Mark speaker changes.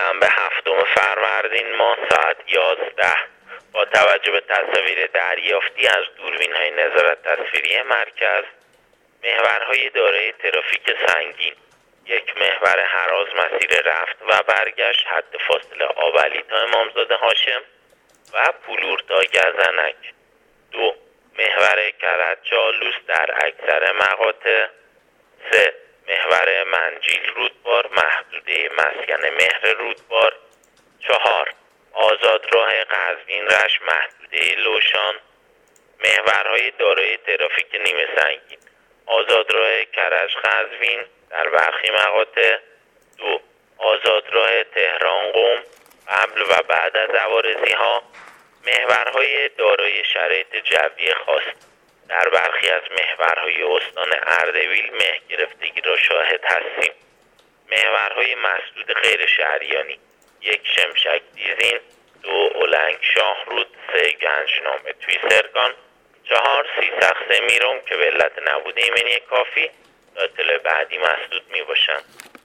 Speaker 1: شنبه 7 فروردین ماه ساعت 11 با توجه به تصاویر دریافتی از دوربین‌های نظارت تصویری مرکز، محورهای دارای ترافیک سنگین، یک محور هراز مسیر رفت و برگشت حد فاصله آبعلی تا امامزاده هاشم و پولور تا گزنک. 2. محور کرج چالوس در اکثر مقاطع. 3. محور منجیل رودبار محدوده مسکن مهر رودبار. 4. آزادراه قزوین رشت محدوده لوشان. محورهای دارای ترافیک نیمه سنگین: آزادراه کرج قزوین در برخی مقاطع. 2. آزادراه تهران قم قبل و بعد از عوارضی ها. محورهای دارای شرایط جوی خاص: در برخی از محورهای استان اردبیل مه گرفتگی را شاهد هستیم. محورهای مسدود غیر شهریانی: 1. شمشک دیزین. 2. اولنگ شاهرود. 3. گنجنامه تویسرگان. 4. سیسخت میرم که به علت نبود ایمنی کافی تا اطلاع بعدی مسدود می باشند.